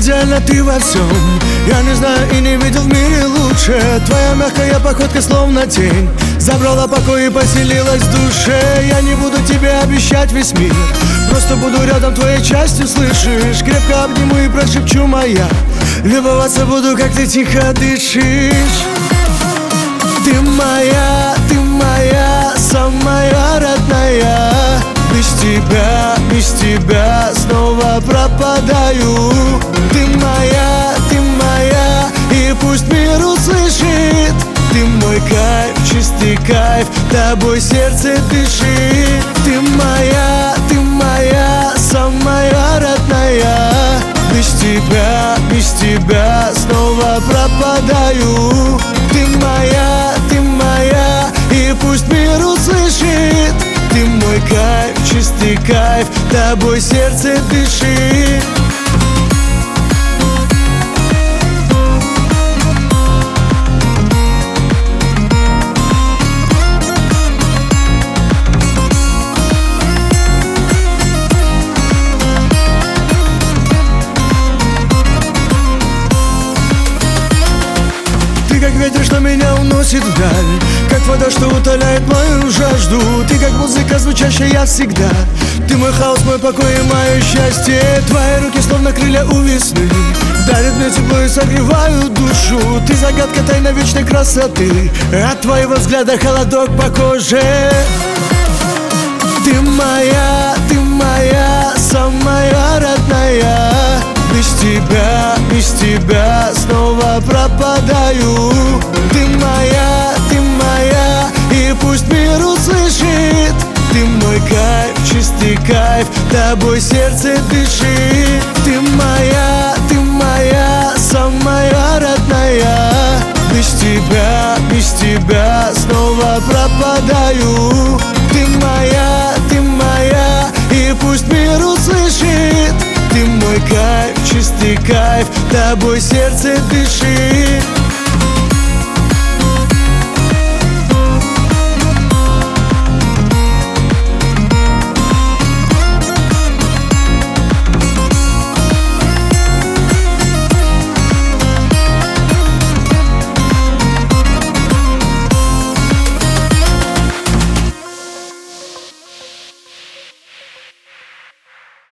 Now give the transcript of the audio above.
идеальна ты во всем. Я не знаю и не видел в мире лучше. Твоя мягкая походка словно тень забрала покой и поселилась в душе. Я не буду тебе обещать весь мир, просто буду рядом твоей частью, слышишь? Крепко обниму и прошепчу моя. Любоваться буду, как ты тихо дышишь. Ты моя, самая родная. Без тебя снова пропадаю. Ты моя, и пусть мир услышит. Ты мой кайф, чистый кайф, тобой сердце дышит. Ты моя, самая родная. Без тебя снова пропадаю. Ты моя, и пусть мир услышит. Ты мой кайф, чистый кайф, тобой сердце дышит. Ты как ветер, что меня уносит вдаль, как вода, что утоляет мою жажду. Ты как музыка, звучащая всегда. Ты мой хаос, мой покой и мое счастье. Твои руки словно крылья у весны, дарят мне тепло и согревают душу. Ты загадка тайна вечной красоты, от твоего взгляда холодок по коже. Ты моя, самая родная. Без тебя снова пропадаю. Ты моя, и пусть мир услышит. Ты мой кайф, чистый кайф, тобой сердце дышит. Ты моя, самая родная. Без тебя снова пропадаю. Ты моя, и пусть мир услышит. Ты мой кайф, чистый кайф, тобой сердце дышит.